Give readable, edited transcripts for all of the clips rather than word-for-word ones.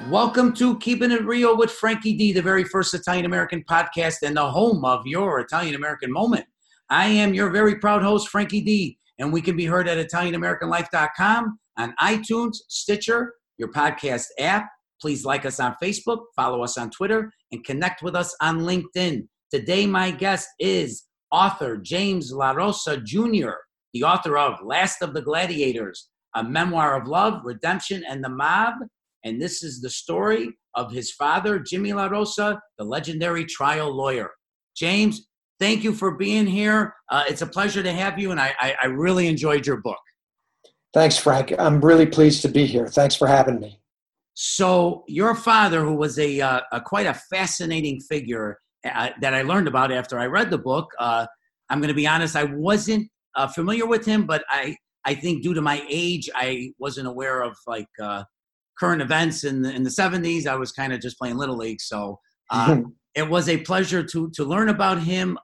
Welcome to Keeping It Real with Frankie D, the very first Italian-American podcast and the home of your Italian-American moment. I am your very proud host, Frankie D, and we can be heard at ItalianAmericanLife.com, on iTunes, Stitcher, your podcast app. Please like us on Facebook, follow us on Twitter, and connect with us on LinkedIn. Today, my guest is author James LaRosa Jr., the author of Last of the Gladiators, a memoir of love, redemption, and the mob. And this is the story of his father, Jimmy LaRosa, the legendary trial lawyer. James, thank you for being here. It's a pleasure to have you, and I really enjoyed your book. Thanks, Frank. I'm really pleased to be here. Thanks for having me. So your father, who was a quite a fascinating figure that I learned about after I read the book, I'm going to be honest, I wasn't familiar with him, but I think due to my age, I wasn't aware of current events in the 70s. I was kind of just playing Little League. So it was a pleasure to learn about him.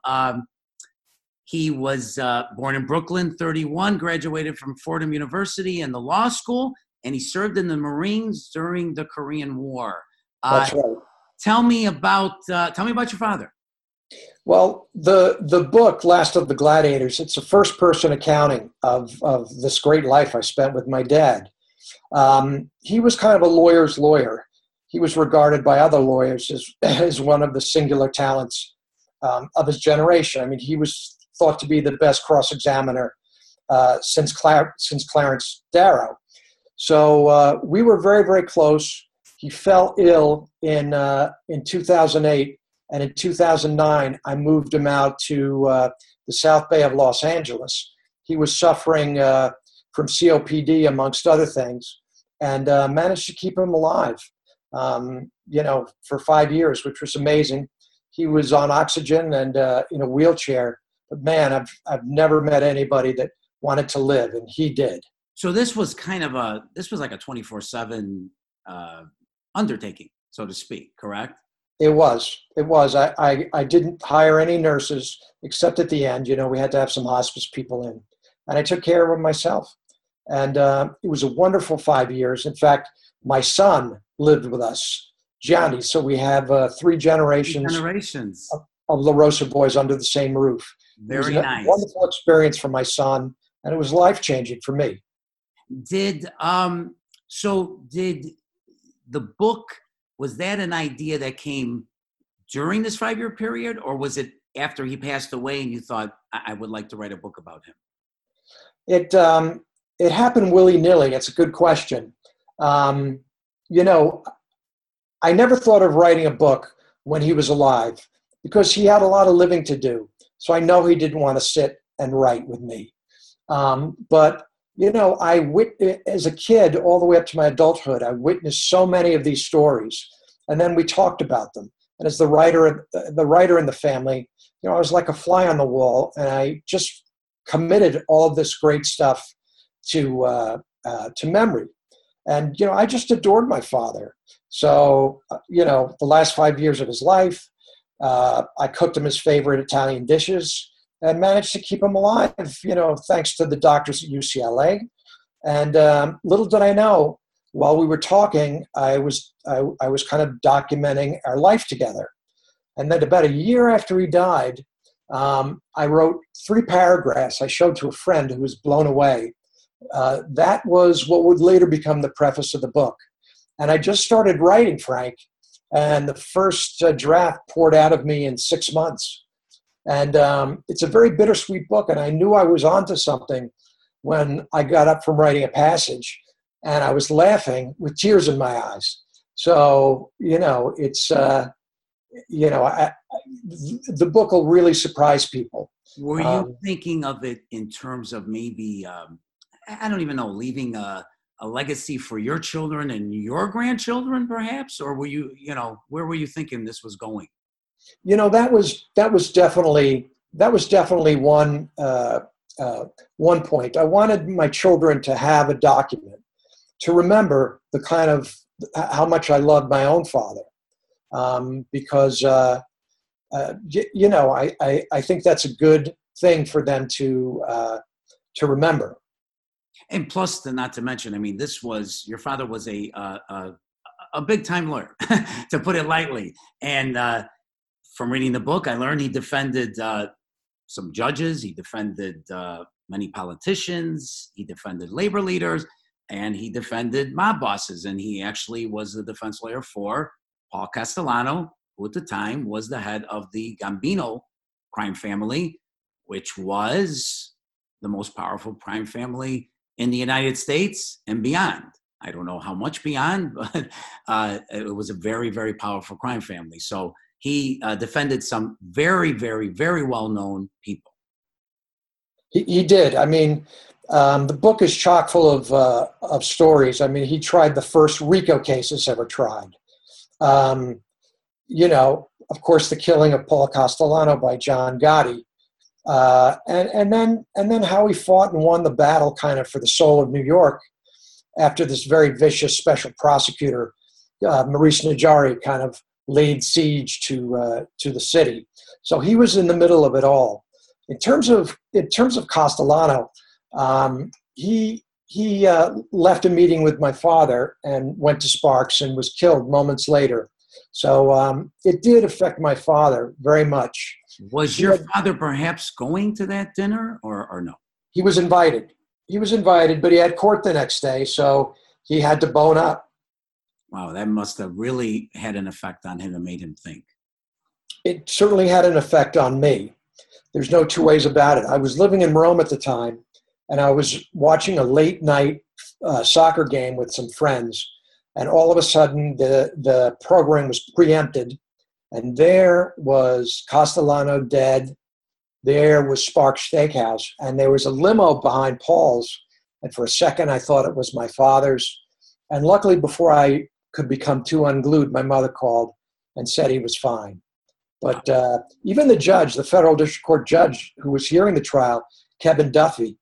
He was born in Brooklyn, 31, graduated from Fordham University and the law school, and he served in the Marines during the Korean War. That's right. Tell me about your father. Well, the book, Last of the Gladiators, it's a first-person accounting of this great life I spent with my dad. He was kind of a lawyer's lawyer. He was regarded by other lawyers as one of the singular talents of his generation. I mean, he was thought to be the best cross-examiner since Clarence Darrow. So we were very, very close. He fell ill in 2008, and in 2009, I moved him out to the South Bay of Los Angeles. He was suffering from COPD, amongst other things, and managed to keep him alive, for 5 years, which was amazing. He was on oxygen and in a wheelchair, but man, I've never met anybody that wanted to live, and he did. So this was like a 24/7 undertaking, so to speak, correct? It was. I didn't hire any nurses except at the end. We had to have some hospice people in, and I took care of him myself. And it was a wonderful 5 years. In fact, my son lived with us, Gianni. So we have three generations of LaRosa boys under the same roof. Very nice. Wonderful experience for my son, and it was life-changing for me. Did the book, was that an idea that came during this 5-year period, or was it after he passed away and you thought, I would like to write a book about him? It happened willy-nilly. It's a good question. I never thought of writing a book when he was alive because he had a lot of living to do. So I know he didn't want to sit and write with me. But as a kid, all the way up to my adulthood, I witnessed so many of these stories, and then we talked about them. And as the writer in the family, I was like a fly on the wall, and I just committed all of this great stuff to memory. And, I just adored my father. So, the last 5 years of his life, I cooked him his favorite Italian dishes and managed to keep him alive, thanks to the doctors at UCLA. And little did I know, while we were talking, I was kind of documenting our life together. And then about a year after he died, I wrote 3 paragraphs I showed to a friend who was blown away. That was what would later become the preface of the book. And I just started writing, Frank, and the first draft poured out of me in 6 months. And it's a very bittersweet book, and I knew I was onto something when I got up from writing a passage, and I was laughing with tears in my eyes. So, it's, the book will really surprise people. Were you thinking of it in terms of maybe, I don't even know, leaving a legacy for your children and your grandchildren, perhaps? Or were you, where were you thinking this was going? That was definitely one point. I wanted my children to have a document to remember the kind of how much I loved my own father, because I think that's a good thing for them to remember. And plus, not to mention, I mean, your father was a a big time lawyer, to put it lightly. And from reading the book, I learned he defended some judges, he defended many politicians, he defended labor leaders, and he defended mob bosses. And he actually was the defense lawyer for Paul Castellano, who at the time was the head of the Gambino crime family, which was the most powerful crime family in the United States and beyond. I don't know how much beyond, but it was a very, very powerful crime family. So he defended some very, very, very well-known people. He did. I mean, the book is chock full of stories. I mean, he tried the first RICO cases ever tried. You know, of course, the killing of Paul Castellano by John Gotti, and then how he fought and won the battle kind of for the soul of New York after this very vicious special prosecutor, Maurice Najari, kind of laid siege to the city. So he was in the middle of it all. In terms of Castellano, he left a meeting with my father and went to Sparks and was killed moments later. So it did affect my father very much. Was your father perhaps going to that dinner or no? He was invited. He was invited, but he had court the next day, so he had to bone up. Wow, that must have really had an effect on him and made him think. It certainly had an effect on me. There's no two ways about it. I was living in Rome at the time, and I was watching a late night soccer game with some friends, and all of a sudden the program was preempted, and there was Castellano dead. There was Sparks Steakhouse, and there was a limo behind Paul's, and for a second I thought it was my father's. And luckily, before I could become too unglued, my mother called and said he was fine. But even the judge, the federal district court judge who was hearing the trial, Kevin Duffy,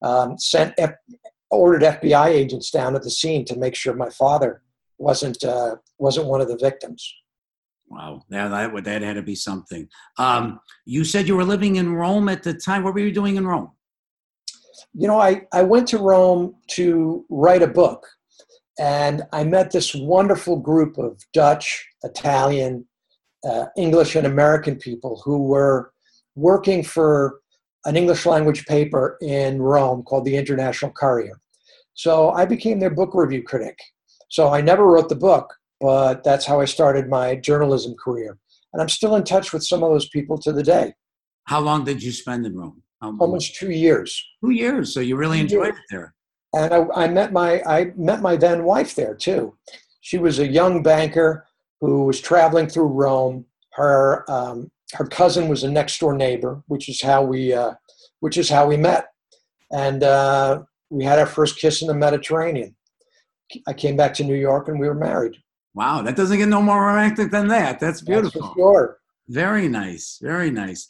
ordered FBI agents down at the scene to make sure my father wasn't one of the victims. Wow, that had to be something. You said you were living in Rome at the time. What were you doing in Rome? You know, I went to Rome to write a book, and I met this wonderful group of Dutch, Italian, English, and American people who were working for an English language paper in Rome called the International Courier. So I became their book review critic. So I never wrote the book, but that's how I started my journalism career. And I'm still in touch with some of those people to the day. How long did you spend in Rome? Almost 2 years. 2 years. So you really enjoyed it there. And I met my then wife there too. She was a young banker who was traveling through Rome. Her cousin was a next door neighbor, which is how we met. And we had our first kiss in the Mediterranean. I came back to New York and we were married. Wow, that doesn't get no more romantic than that. That's beautiful. That's for sure. Very nice. Very nice.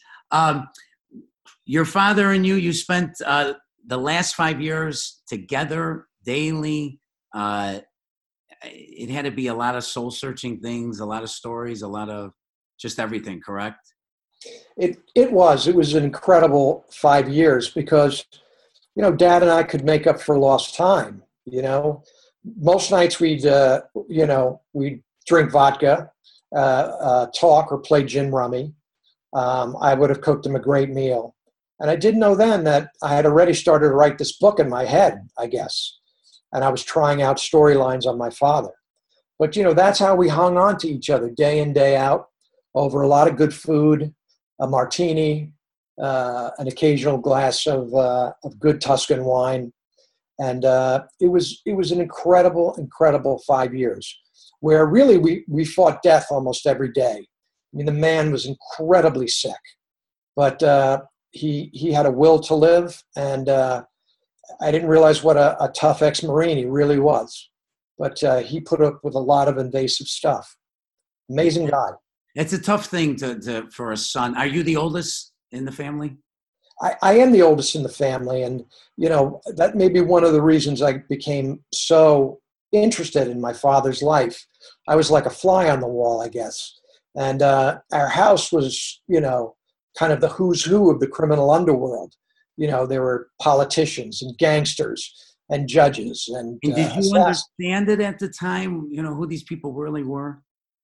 Your father and you spent the last 5 years together daily. It had to be a lot of soul-searching things, a lot of stories, a lot of just everything, correct? It was an incredible 5 years because, you know, Dad and I could make up for lost time. You know, most nights we'd drink vodka, talk, or play gin rummy. I would have cooked him a great meal. And I didn't know then that I had already started to write this book in my head, I guess. And I was trying out storylines on my father. But, you know, that's how we hung on to each other day in, day out, over a lot of good food, a martini, an occasional glass of good Tuscan wine. And it was an incredible, incredible 5 years where really we fought death almost every day. I mean, the man was incredibly sick, but he had a will to live, and I didn't realize what a tough ex-Marine he really was. But he put up with a lot of invasive stuff. Amazing guy. It's a tough thing for a son. Are you the oldest in the family? I am the oldest in the family, and you know that may be one of the reasons I became so interested in my father's life. I was like a fly on the wall, I guess. And our house was, you know, kind of the who's who of the criminal underworld. You know, there were politicians and gangsters, and judges and And did you understand it at the time, who these people really were?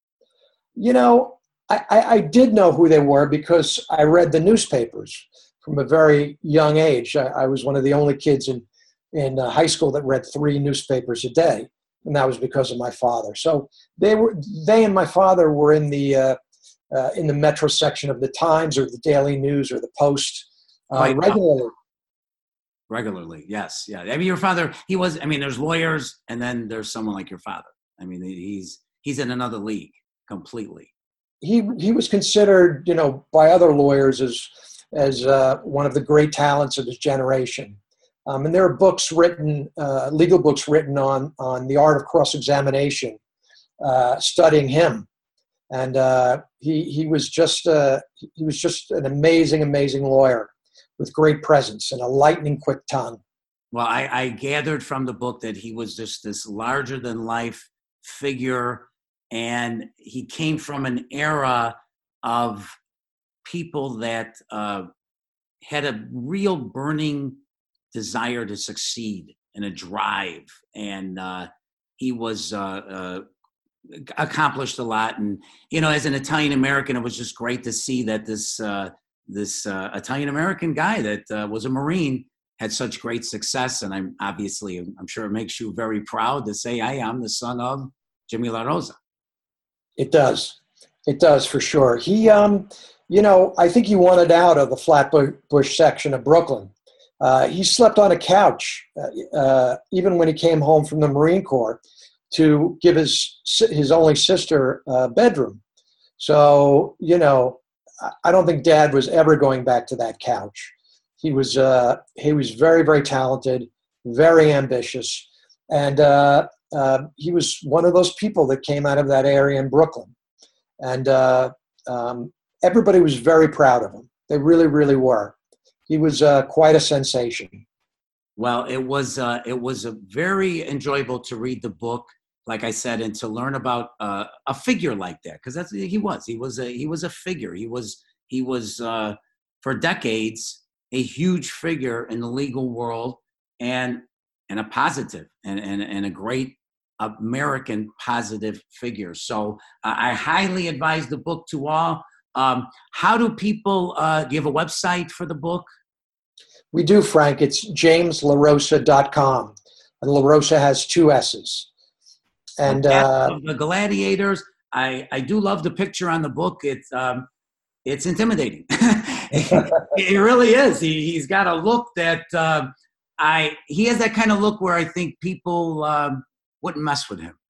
I did know who they were because I read the newspapers from a very young age. I was one of the only kids in high school that read 3 newspapers a day, and that was because of my father. So they and my father were in the Metro section of the Times or the Daily News or the Post regularly. Regularly, yes, yeah. I mean, your father, he was. I mean, there's lawyers, and then there's someone like your father. I mean, he's in another league completely. He was considered, by other lawyers as one of the great talents of his generation. And there are books written, legal books written on the art of cross-examination, studying him. And he was just an amazing lawyer with great presence and a lightning quick tongue. Well, I gathered from the book that he was just this larger than life figure, and he came from an era of people that had a real burning desire to succeed and a drive, and he was accomplished a lot. And as an Italian American, it was just great to see that this Italian American guy that was a Marine had such great success. And I'm sure it makes you very proud to say, I'm the son of Jimmy La Rosa. It does for sure. He, I think he wanted out of the Flatbush section of Brooklyn. He slept on a couch, even when he came home from the Marine Corps, to give his only sister a bedroom. So, I don't think Dad was ever going back to that couch. He was very, very talented, very ambitious, and he was one of those people that came out of that area in Brooklyn, and everybody was very proud of him. They really, really were. He was quite a sensation. Well, it was a very enjoyable to read the book, like I said, and to learn about a figure like that, because he was a figure. He was for decades a huge figure in the legal world, and a positive and a great American positive figure. So I highly advise the book to all. How do people? Do you have a website for the book? We do, Frank. It's jameslarosa.com, and La Rosa has 2 S's. And the gladiators, I do love the picture on the book. It's intimidating. It really is. He's got a look that he has that kind of look where I think people wouldn't mess with him.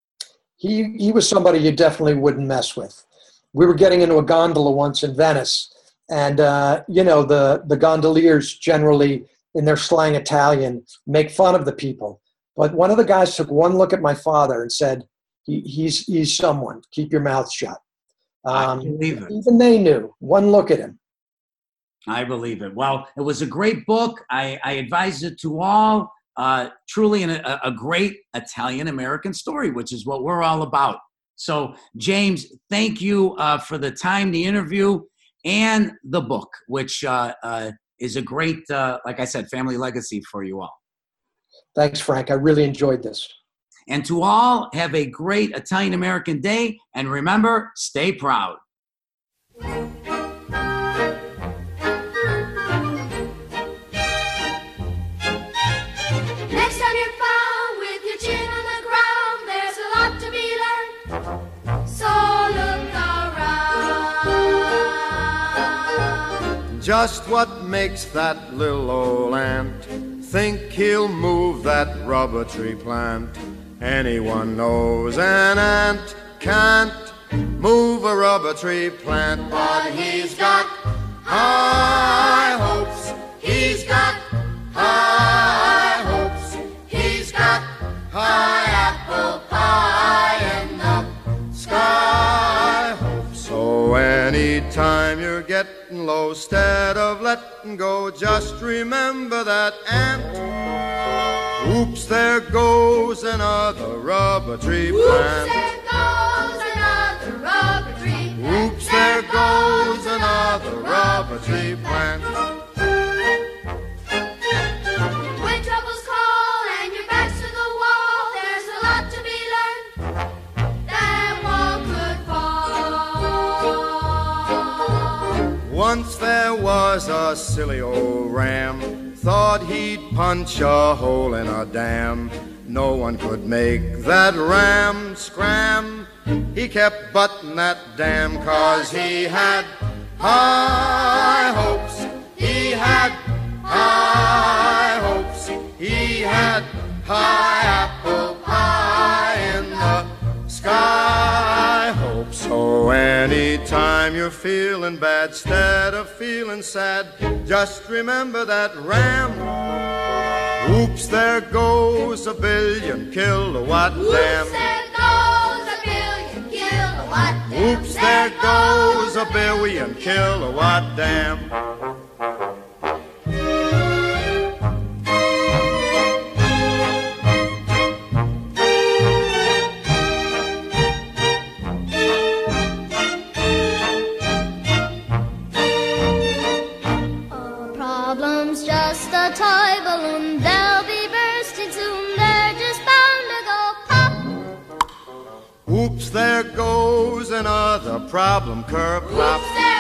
He was somebody you definitely wouldn't mess with. We were getting into a gondola once in Venice, and the gondoliers generally, in their slang Italian, make fun of the people. But one of the guys took one look at my father and said, he's someone. Keep your mouth shut. I believe it. Even they knew. One look at him. I believe it. Well, it was a great book. I advise it to all. Truly a great Italian-American story, which is what we're all about. So, James, thank you for the time, the interview, and the book, which is a great, like I said, family legacy for you all. Thanks, Frank. I really enjoyed this. And to all, have a great Italian-American day. And remember, stay proud. Next time you're found with your chin on the ground, there's a lot to be learned. So look around. Just what makes that little old ant think he'll move that rubber tree plant? Anyone knows an ant can't move a rubber tree plant, but he's got high hopes. He's got high hopes. He's got high apple pie in the sky hopes. So anytime you're getting low, instead of letting go, just remember that ant. Oops, there goes another rubber tree plant. Oops, there goes another rubber tree plant. Oops, there goes another rubber tree plant. When troubles call Once there was a silly old ram, thought he'd punch a hole in a dam. No one could make that ram scram. He kept butting that dam 'cause he had high hopes. He had high hopes. He had high apple pie in the sky hopes. So anytime you're feeling bad, 'stead of feeling sad, just remember that ram. Oops, there goes a billion kilowatt dam. Oops, there goes a billion kilowatt dam. Oops, there goes a billion kilowatt dam. Problem's just a toy balloon. They'll be bursting soon. They're just bound to go pop. Oops, there goes another problem, kerplop. Oops, there